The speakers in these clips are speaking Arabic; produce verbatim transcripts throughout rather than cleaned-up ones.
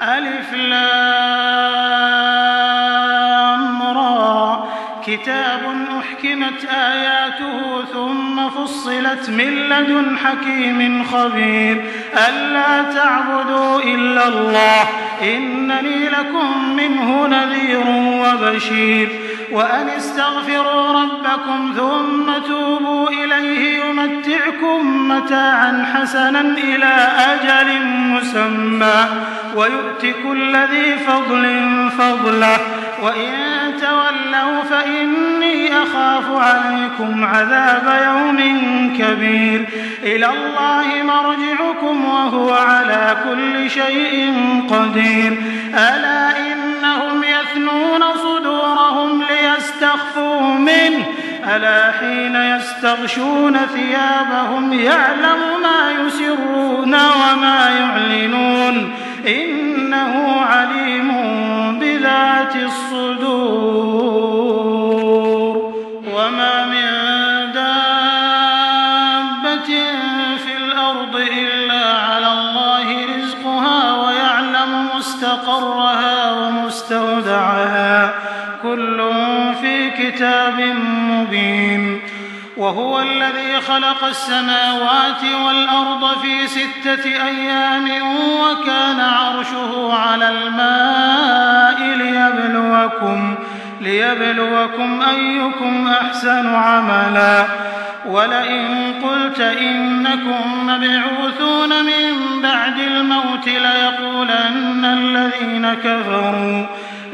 ألف لام را كتاب أحكمت آياته ثم فصلت من لدن حكيم خبير ألا تعبدوا إلا الله إنني لكم منه نذير وبشير وأن استغفروا ربكم ثم توبوا إليه يمتعكم متاعا حسنا إلى أجل مسمى ويؤت كل ذي فضل فضله وإن تولوا فإني أخاف عليكم عذاب يوم كبير إلى الله مرجعكم وهو على كل شيء قدير ألا إنهم يثنون صدورهم ليستخفوا منه ألا حين يستغشون ثيابهم يعلم ما يسرون وما يعلنون إنه عليم بذات الصدور وما من دابة في الأرض إلا على الله رزقها ويعلم مستقرها ومستودعها كل في كتاب مبين وهو الذي خلق السماوات والأرض في ستة أيام وكان عرشه على الماء ليبلوكم, ليبلوكم أيكم أحسن عملا ولئن قلت إنكم مبعوثون من بعد الموت ليقولن الذين كفروا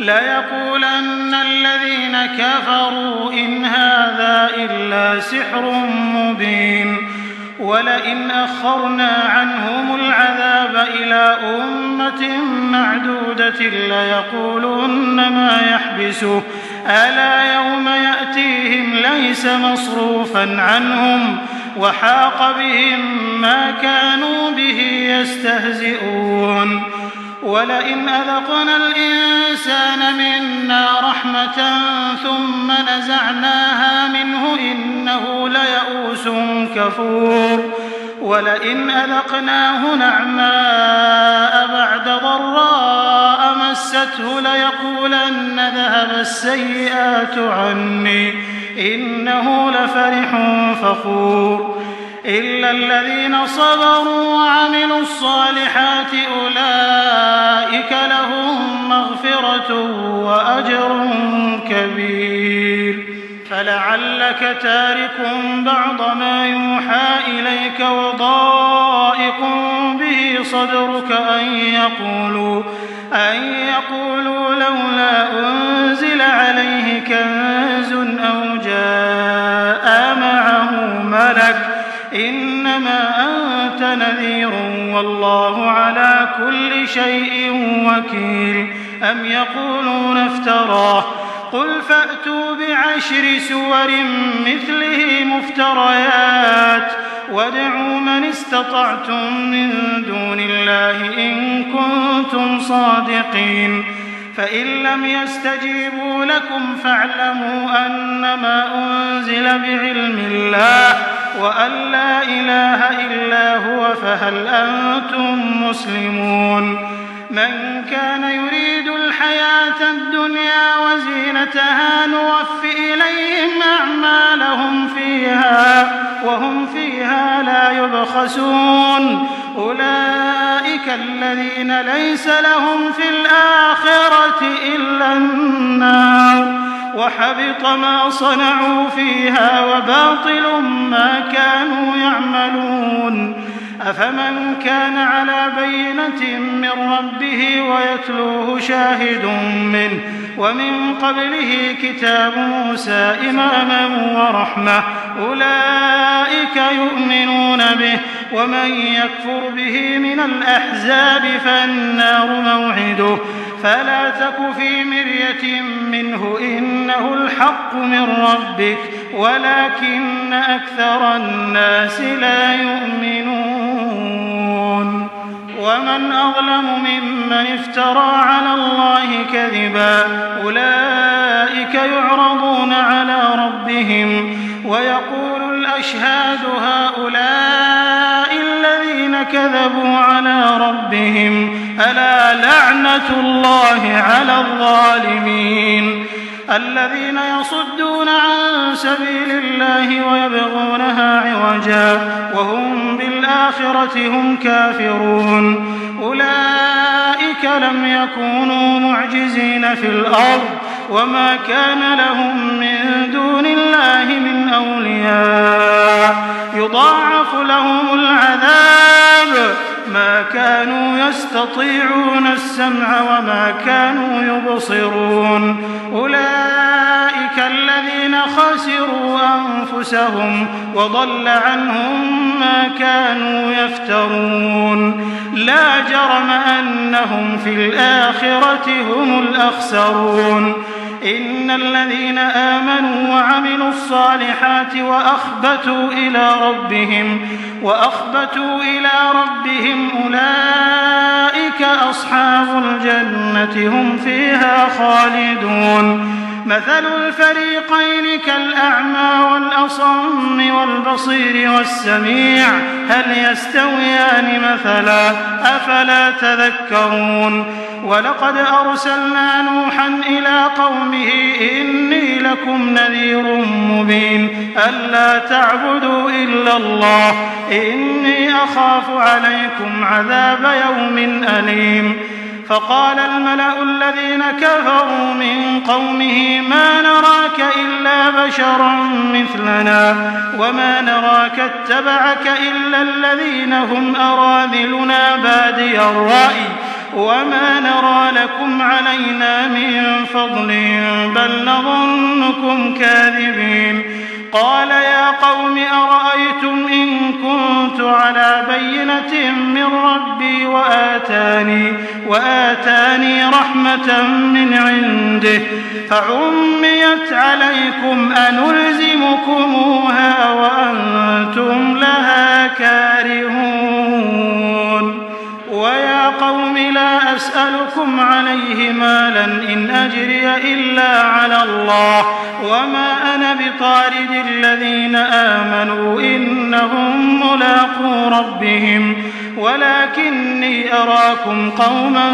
ليقولن الذين كفروا إن هذا إلا سحر مبين ولئن أخرنا عنهم العذاب إلى أمة معدودة ليقولن ما يحبسه ألا يوم يأتيهم ليس مصروفا عنهم وحاق بهم ما كانوا به يستهزئون ولئن أذقنا الإنسان منا رحمة ثم نزعناها منه إنه ليئوس كفور ولئن أذقناه نعماء بعد ضراء مسته ليقولن ذهب السيئات عني إنه لفرح فخور إلا الذين صبروا وعملوا الصالحات أولئك لهم مغفرة وأجر كبير فلعلك تارك بعض ما يوحى إليك وضائق به صدرك أن يقولوا, أن يقولوا لولا أنزل عليه كنز أو جاء معه ملك إنما أنت نذير والله على كل شيء وكيل أم يقولون افتراه قل فأتوا بعشر سور مثله مفتريات وادعوا من استطعتم من دون الله إن كنتم صادقين فإن لم يستجيبوا لكم فاعلموا أنما أنزل بعلم الله وأن لا إله إلا هو فهل أنتم مسلمون من كان يريد الحياة الدنيا وزينتها نوف إليهم أعمالهم فيها وهم فيها لا يبخسون أولئك الذين ليس لهم في الآخرة إلا النار وحبط ما صنعوا فيها وباطل ما كانوا يعملون أفمن كان على بينة من ربه ويتلوه شاهد منه ومن قبله كتاب موسى إماما ورحمة أولئك يؤمنون به ومن يكفر به من الأحزاب فالنار موعده فلا تك في مرية منه إنه الحق من ربك ولكن أكثر الناس لا يؤمنون ومن أظلم ممن افترى على الله كذبا أولئك يعرضون على ربهم ويقول الأشهاد هؤلاء الذين كذبوا على ربهم ألا لعنة الله على الظالمين الذين يصدون عن سبيل الله ويبغونها عوجا وهم بالآخرة هم كافرون أولئك لم يكونوا معجزين في الأرض وما كان لهم من دون الله من أولياء يضاعف لهم العذاب ما كانوا يستطيعون السمع وما كانوا يبصرون أولئك الذين خسروا أنفسهم وضل عنهم ما كانوا يفترون لا جرم أنهم في الآخرة هم الأخسرون إن الذين آمنوا وعملوا الصالحات وأخبتوا إلى ربهم وأخبتوا إلى ربهم أولئك أصحاب الجنة هم فيها خالدون مثل الفريقين كالأعمى والأصم والبصير والسميع هل يستويان مثلا أفلا تذكرون ولقد أرسلنا نوحا إلى قومه إني لكم نذير مبين ألا تعبدوا إلا الله إني أخاف عليكم عذاب يوم أليم فقال الملأ الذين كفروا من قومه ما نراك إلا بشرا مثلنا وما نراك اتبعك إلا الذين هم أراذلنا بادي الرأي وما نرى لكم علينا من فضل بل نظنكم كاذبين قال يا قوم أرأيتم إن كنت على بينة من ربي وآتاني, وآتاني رحمة من عنده فعميت عليكم أنلزمكموها وأنتم لها كارهون ويا قوم لا أسألكم عليه مالا إن أجري إلا على الله وما أنا بطارد الذين آمنوا إنهم ملاقو ربهم ولكني أراكم قوما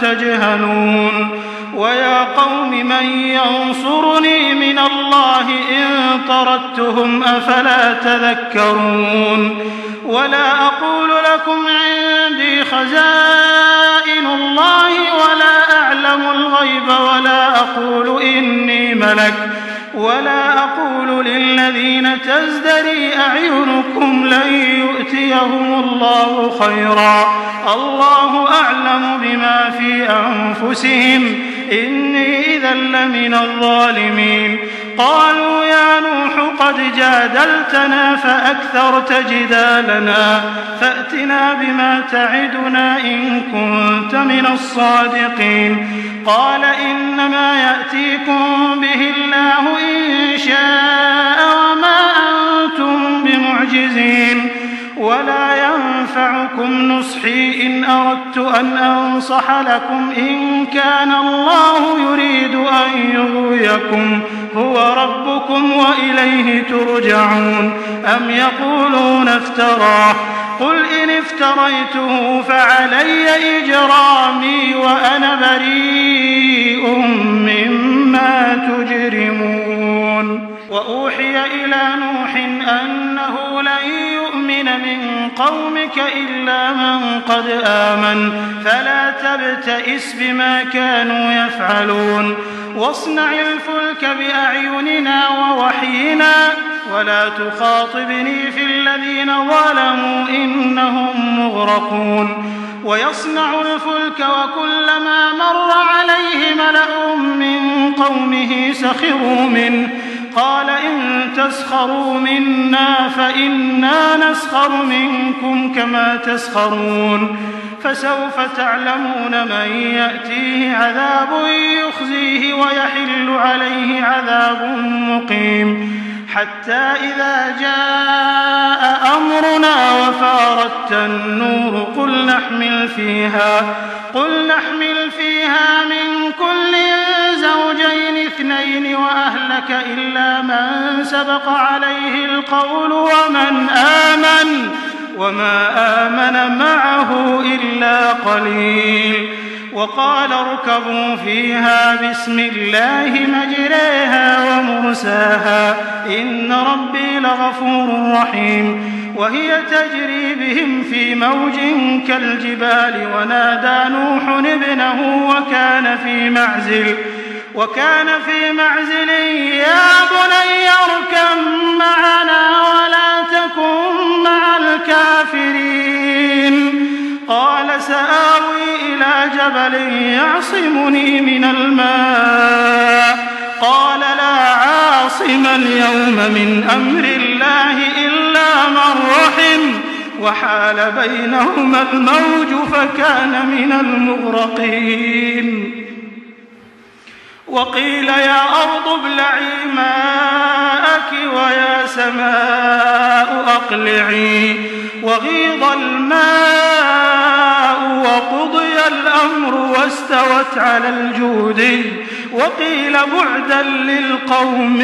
تجهلون ويا قوم من ينصرني من الله إن طردتهم أفلا تذكرون ولا أقول لكم عندي خزائن الله ولا أعلم الغيب ولا أقول إني ملك ولا أقول للذين تزدري أعينكم لن يؤتيهم الله خيرا الله أعلم بما في أنفسهم إني إذا لمن الظالمين قالوا يا نوح قد جادلتنا فأكثرت جدالنا فأتنا بما تعدنا إن كنت من الصادقين قال إنما يأتيكم به الله إن شاء وما أنتم بمعجزين ولا ينفعكم نصحي إن أردت أن أنصح لكم إن كان الله يريد أن يغويكم هو ربكم وإليه ترجعون أم يقولون افتراه قل إن افتريته فعلي إجرامي وأنا بريء مما تجرمون وأوحي إلى نوح أنه لن يؤمن من قومك إلا من قد آمن فلا تبتئس بما كانوا يفعلون واصنع الفلك بأعيننا ووحينا ولا تخاطبني في الذين ظلموا إنهم مغرقون ويصنع الفلك وكلما مر عليه ملأ من قومه سخروا منه قال إن تسخروا منا فإنا نسخر منكم كما تسخرون فسوف تعلمون من يأتيه عذاب يخزيه ويحل عليه عذاب مقيم حتى إذا جاء أمرنا وفارت النور قل نحمل فيها قل نحمل فيها من كل زوجين اثنين وأهلك إلا من سبق عليه القول ومن آمن وما آمن معه إلا قليل. وقال اركبوا فيها بسم الله مجريها ومرساها إن ربي لغفور رحيم. وهي تجري بهم في موج كالجبال ونادى نوح ابنه وكان في معزل وكان في معزل يا بني اركب معنا ولا تكن مع الكافرين. قال سآوي إلى جبل يعصمني من الماء قال لا عاصم اليوم من أمر الله إلا من رحم وحال بينهما الموج فكان من المغرقين. وقيل يا أرض ابلعي ماءك ويا سماء أقلعي وغيض الماء وقضي الأمر واستوت على الجود وقيل بعدا للقوم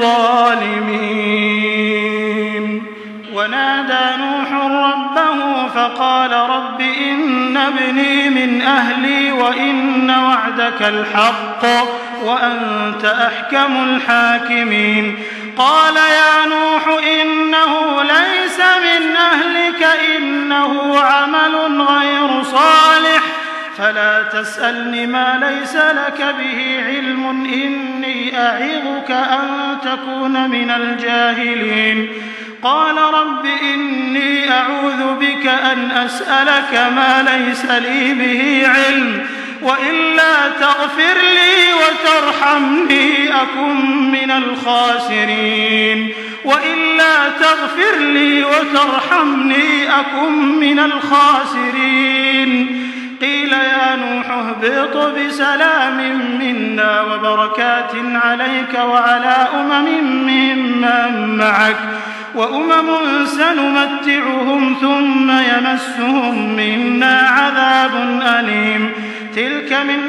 الظالمين. ونادى نوح ربه فقال رب إن ابني من أهلي وإن وعدك الحق وأنت أحكم الحاكمين. قال يا نوح إنه ليس من أهلك إنه عمل غير صالح فلا تسألني ما ليس لك به علم إني أعظك أن تكون من الجاهلين. قال رب إني أعوذ بك أن أسألك ما ليس لي به علم وإلا تغفر لي وترحمني أكن من الخاسرين وإلا تغفر لي وترحمني أكن من الخاسرين. قيل يا نوح اهبط بسلام منا وبركات عليك وعلى أمم ممن معك وأمم سنمتعهم ثم يمسهم منا عذاب أليم. تلك من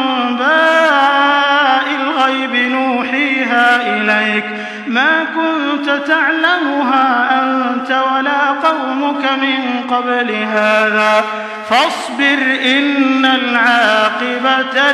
أنباء الغيب نوحيها إليك ما كنت تعلمها أنت ولا قومك من قبل هذا فاصبر إن العاقبة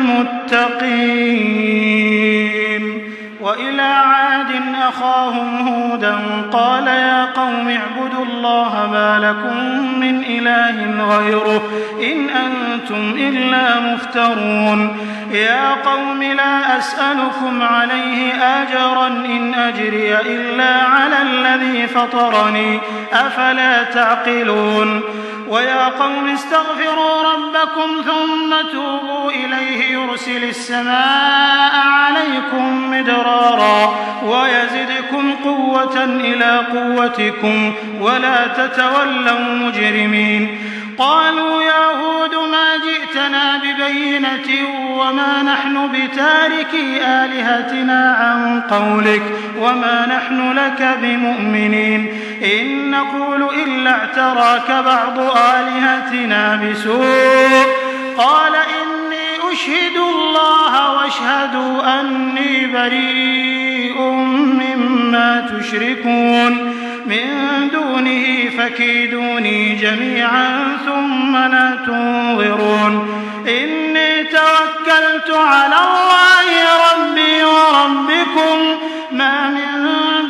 للمتقين. وإلى عاد أخاهم هودا قال يا قوم اعبدوا الله ما لكم من إله غيره إن أنتم إلا مفترون. يا قوم لا أسألكم عليه أجرا إن أجري إلا على الذي فطرني أفلا تعقلون. ويا قوم استغفروا ربكم ثم توبوا إليه يرسل السماء عليكم مدرارا ويزدكم قوة إلى قوتكم ولا تتولوا مجرمين. قالوا يا هود ما جئتنا ببينة وما نحن بتاركي آلهتنا عن قولك وما نحن لك بمؤمنين إن نقول إلا اعتراك بعض آلهتنا بسوء. قال إني أشهد الله واشهدوا أني بريء مما تشركون من دونه فكيدوني جميعا ثم لا تنظرون. إني توكلت على الله ربي وربكم ما من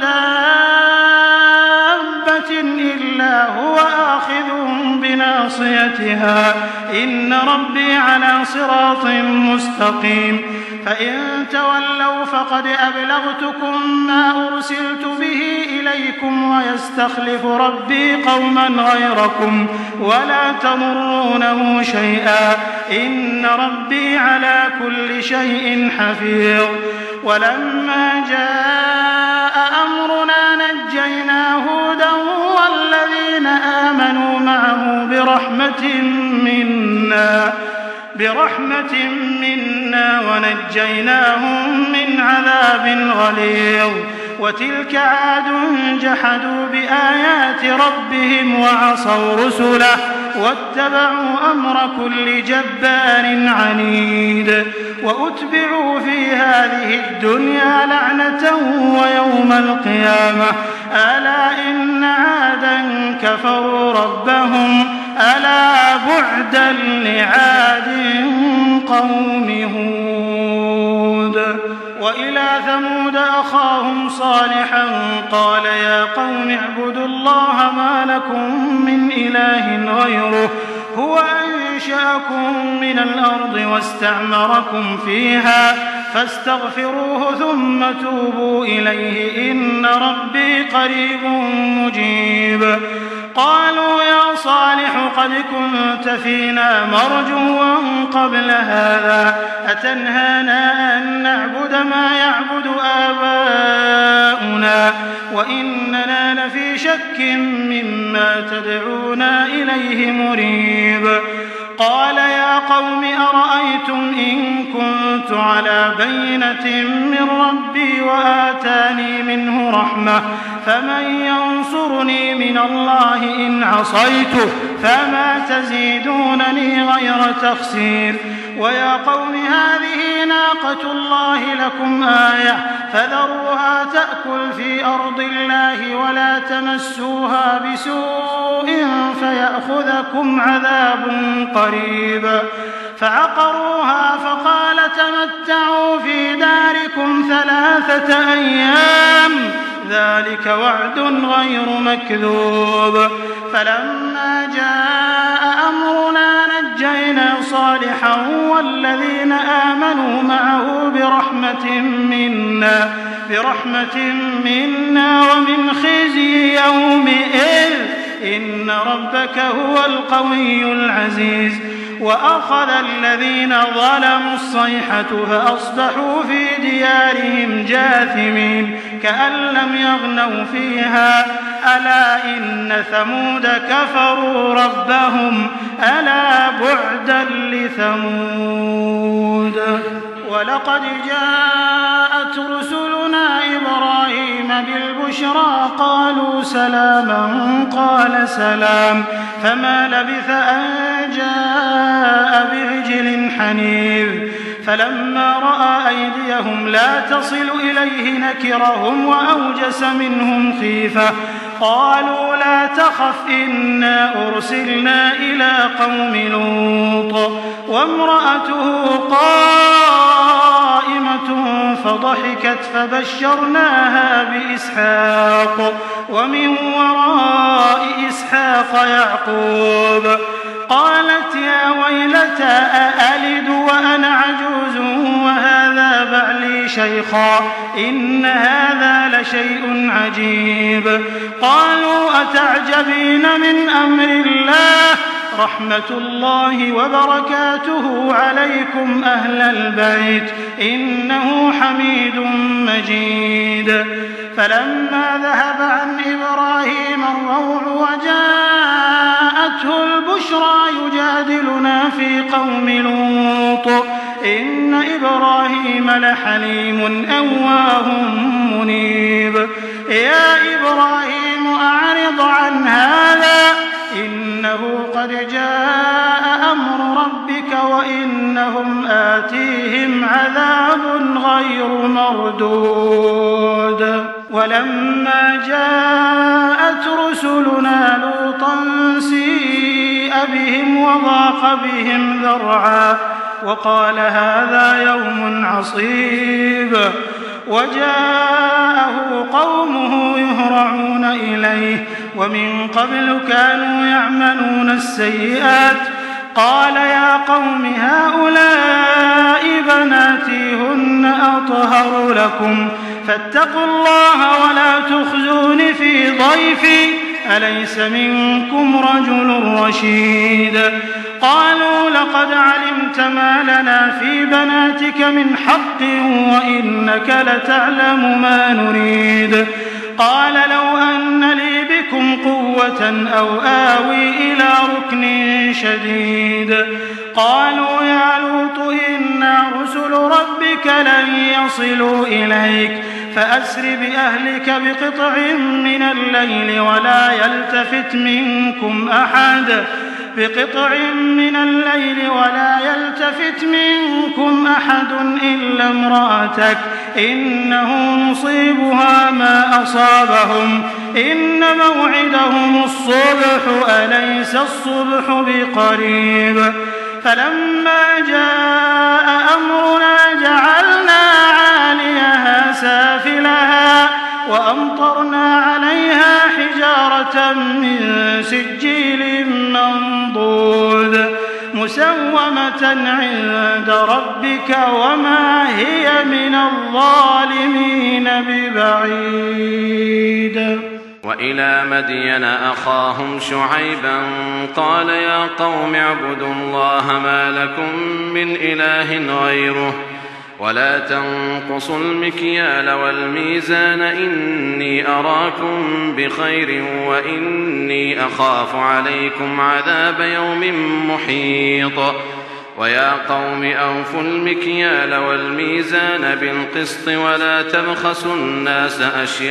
دابة إلا هو آخذ بناصيتها إن ربي على صراط مستقيم. فإن تولوا فقد أبلغتكم ما أرسلت به إليكم ويستخلف ربي قوما غيركم ولا تضرونه شيئا إن ربي على كل شيء حفيظ. ولما جاء أمرنا نجينا هودا والذين آمنوا معه برحمة منا برحمة منا ونجيناهم من عذاب غليظ. وتلك عاد جحدوا بآيات ربهم وعصوا رسله واتبعوا أمر كل جبار عنيد. وأتبعوا في هذه الدنيا لعنة ويوم القيامة ألا إن عادا كفروا ربهم ألا بعدا لعاد قوم هود. وإلى ثمود أخاهم صالحا قال يا قوم اعبدوا الله ما لكم من إله غيره هو أنشأكم من الأرض واستعمركم فيها فاستغفروه ثم توبوا إليه إن ربي قريب مجيب. قالوا يا صالح قد كنت فينا مرجوا قبل هذا أتنهانا أن نعبد ما يعبد آباؤنا وإننا لفي شك مما تدعونا إليه مريب. قال يا قوم أرأيتم إن كنت على بينة من ربي وآتاني منه رحمة فمن ينصرني من الله إن عصيته فما تزيدونني غير تخسير. ويا قوم هذه ناقة الله لكم آية فذروها تأكل في أرض الله ولا تمسوها بسوء فيأخذكم عذاب قريب. فعقروها فقال تمتعوا في داركم ثلاثة أيام ذلك وعد غير مكذوب. فلما جاء أمرنا نجينا صالحا والذين آمنوا معه برحمة منا برحمة منا ومن خزي يومئذ إن ربك هو القوي العزيز. وأخذ الذين ظلموا الصيحة فأصبحوا في ديارهم جاثمين كأن لم يغنوا فيها ألا إن ثمود كفروا ربهم ألا بعدا لثمود. ولقد جاءت رسلنا إبراهيم بالبشرى قالوا سلاما قال سلام فما لبث أن جاء بعجل حنيذ. فلما رأى أيديهم لا تصل إليه نكرهم وأوجس منهم خيفة قالوا لا تخف إنا أرسلنا إلى قوم لوط وامرأته قائمة فضحكت فبشرناها بإسحاق ومن وراء إسحاق يعقوب. قالت يا ويلتى أألد وأنا عجوز وهذا بعلي شيخا إن هذا لشيء عجيب. قالوا أتعجبين من أمر الله رحمة الله وبركاته عليكم أهل البيت إنه حميد مجيد. فلما ذهب عن إبراهيم الروع وجاءته البشرى يجادلنا في قوم لوط إن إبراهيم لحليم أواه منيب. يا إبراهيم أعرض عن هذا إنه قد جاء أمر ربك وإنهم آتيهم عذاب غير مردود. ولما جاءت رسلنا لوطا سيء بهم وضاق بهم ذرعا وقال هذا يوم عصيب. وجاءه قومه يهرعون إليه ومن قبل كانوا يعملون السيئات قال يا قوم هؤلاء بناتي هن أطهر لكم فاتقوا الله ولا تخزون في ضيفي أليس منكم رجل رشيد. قالوا لقد علمت ما لنا في بناتك من حق وإنك لتعلم ما نريد. قال لو أن لي بكم قوة أو آوي إلى ركن شديد. قالوا يا لوط إنا رسل ربك لن يصلوا إليك فأسر بأهلك بقطع من الليل ولا يلتفت منكم أحد بقطع من الليل ولا يلتفت منكم أحد إلا امرأتك إنه مصيبها ما أصابهم إن موعدهم الصبح أليس الصبح بقريب فلما جاء أمرنا جعلنا عاليها سافلها وأمطرنا عليها حجارة من سجيل منضود مسومة عند ربك وما هي من الظالمين ببعيد. وإلى مدين أخاهم شعيبا قال يا قوم اعبدوا الله ما لكم من إله غيره ولا تنقصوا المكيال والميزان إني أراكم بخير وإني أخاف عليكم عذاب يوم محيط. ويا قوم أوفوا المكيال والميزان بالقسط ولا تبخسوا الناس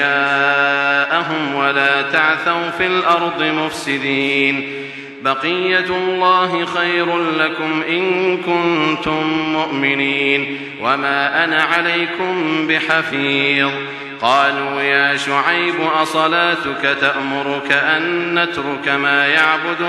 أشياءهم ولا تعثوا في الأرض مفسدين بقية الله خير لكم إن كنتم مؤمنين وما أنا عليكم بحفيظ. قالوا يا شعيب أصلاتك تأمرك أن نترك ما يعبد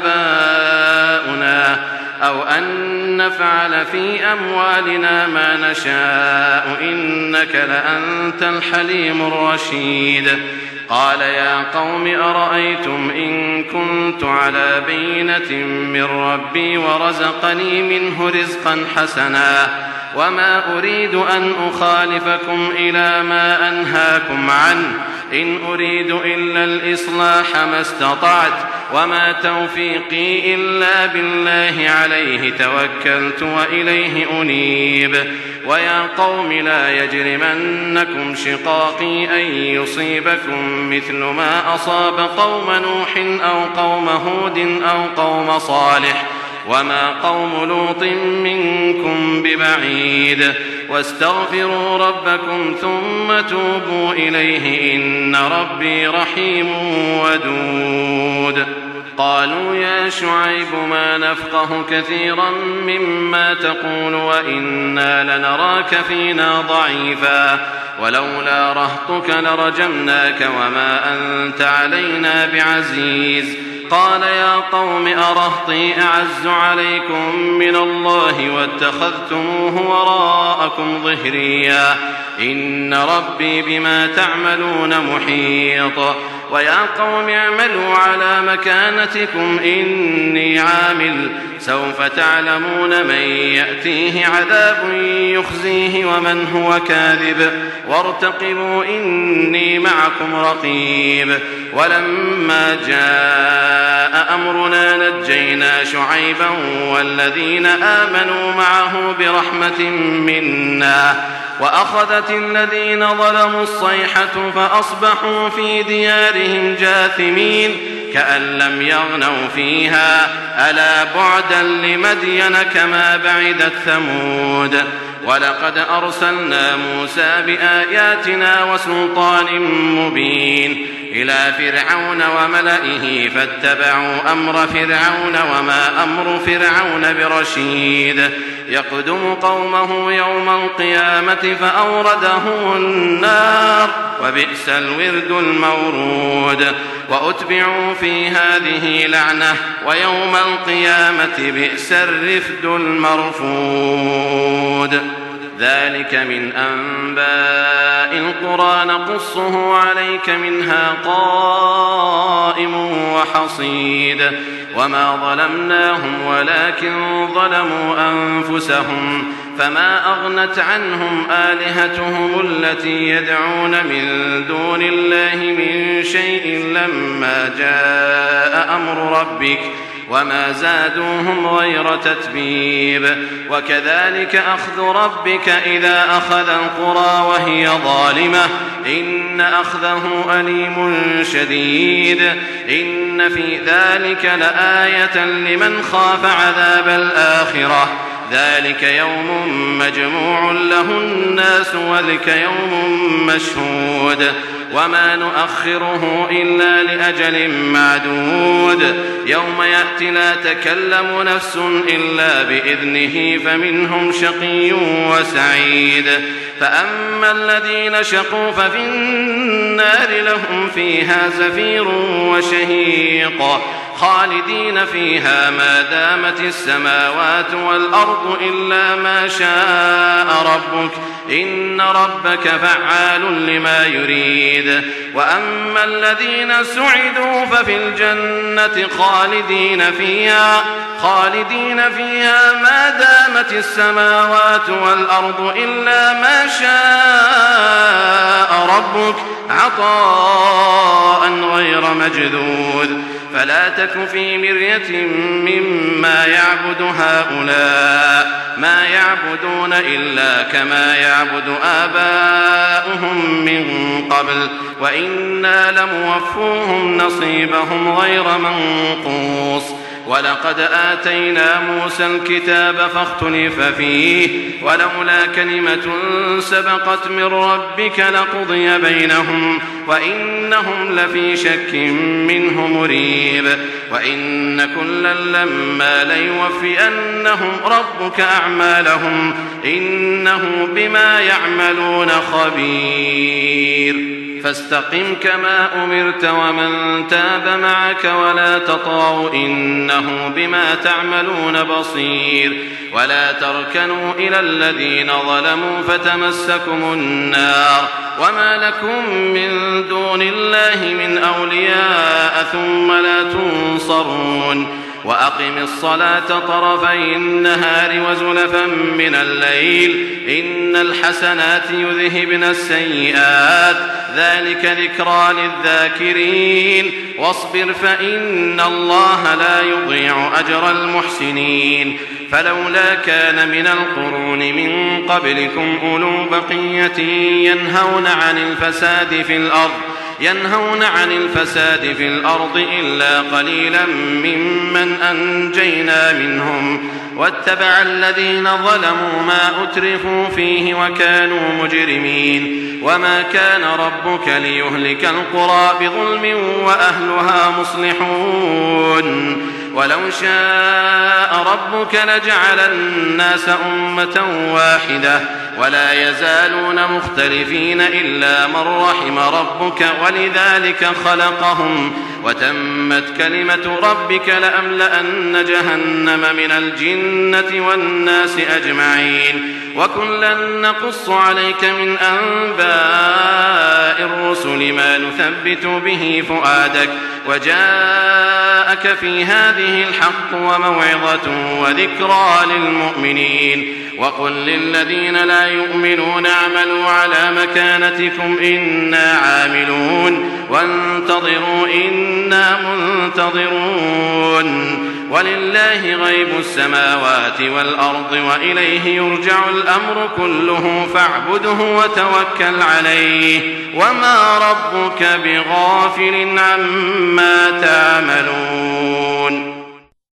آباؤنا أو أن نفعل في أموالنا ما نشاء إنك لأنت الحليم الرشيد. قال يا قوم أرأيتم إن كنت على بينة من ربي ورزقني منه رزقا حسنا وما أريد أن أخالفكم إلى ما أنهاكم عنه إن أريد إلا الإصلاح ما استطعت وما توفيقي إلا بالله عليه توكلت وإليه أنيب. ويا قوم لا يجرمنكم شقاقي أن يصيبكم مثل ما أصاب قوم نوح أو قوم هود أو قوم صالح وما قوم لوط منكم ببعيد. واستغفروا ربكم ثم توبوا إليه إن ربي رحيم ودود. قالوا يا شعيب ما نفقه كثيرا مما تقول وإنا لنراك فينا ضعيفا ولولا رهطك لرجمناك وما أنت علينا بعزيز. قال يا قوم أرهطي أعز عليكم من الله واتخذتموه وراءكم ظهريا إن ربي بما تعملون محيط. ويا قوم اعملوا على مكانتكم إني عامل سوف تعلمون من يأتيه عذاب يخزيه ومن هو كاذب وارتقبوا إني معكم رقيب. ولما جاء أمرنا نجينا شعيبا والذين آمنوا معه برحمة منا وأخذت الذين ظلموا الصيحة فأصبحوا في ديارهم جاثمين كأن لم يغنوا فيها ألا بعدا لمدين كما بعدت ثمود. ولقد أرسلنا موسى بآياتنا وسلطان مبين إلى فرعون وملئه فاتبعوا أمر فرعون وما أمر فرعون برشيد. يقدم قومه يوم القيامة فأوردهم النار وبئس الورد المورود. وأتبعوا في هذه لعنة ويوم القيامة بئس الرفد المرفود. ذلك من أنباء القرى نقصه عليك منها قائم وحصيد. وما ظلمناهم ولكن ظلموا أنفسهم فما أغنت عنهم آلهتهم التي يدعون من دون الله من شيء لما جاء أمر ربك وما زادوهم غير تتبيب. وكذلك أخذ ربك إذا أخذ القرى وهي ظالمة إن أخذه أليم شديد. إن في ذلك لآية لمن خاف عذاب الآخرة ذلك يوم مجموع له الناس وذلك يوم مشهود. وما نؤخره إلا لأجل معدود يوم يأتي لا تكلم نفس إلا بإذنه فمنهم شقي وسعيد فأما الذين شقوا ففي النار لهم فيها زفير وشهيق خالدين فيها ما دامت السماوات والأرض إلا ما شاء ربك إن ربك فعال لما يريد وأما الذين سعدوا ففي الجنة خالدين فيها خالدين فيها ما دامت السماوات والأرض إلا ما شاء ربك عطاء غير مجذوذ فلا تك في مرية مما يعبد هؤلاء ما يعبدون إلا كما يعبد آباؤهم من قبل وإنا لموفوهم نصيبهم غير منقوص ولقد آتينا موسى الكتاب فاختلف فيه ولولا كلمة سبقت من ربك لقضي بينهم وإنهم لفي شك منه مريب وإن كلا لما ليوفئنهم ربك أعمالهم إنه بما يعملون خبير فاستقم كما أمرت ومن تاب معك ولا تطغوا إنه بما تعملون بصير ولا تركنوا إلى الذين ظلموا فتمسكم النار وما لكم من دون الله من أولياء ثم لا تنصرون وأقم الصلاة طرفي النهار وزلفا من الليل إن الحسنات يذهبن السيئات ذلك ذكرى للذاكرين واصبر فإن الله لا يضيع أجر المحسنين فلولا كان من القرون من قبلكم أولو بقية ينهون عن الفساد في الأرض ينهون عن الفساد في الأرض إلا قليلا ممن أنجينا منهم واتبع الذين ظلموا ما أترفوا فيه وكانوا مجرمين وما كان ربك ليهلك القرى بظلم وأهلها مصلحون ولو شاء ربك لجعل الناس أمة واحدة ولا يزالون مختلفين إلا من رحم ربك ولذلك خلقهم وتمت كلمة ربك لأملأن جهنم من الجنة والناس أجمعين وكلا نقص عليك من أنباء الرسل ما نثبت به فؤادك وجاءك في هذه الحق وموعظة وذكرى للمؤمنين وقل للذين لا يؤمنون اعملوا على مكانتكم إنا عاملون وانتظروا إنا منتظرون ولله غيب السماوات والأرض وإليه يرجع الأمر كله فاعبده وتوكل عليه وما ربك بغافل عما تعملون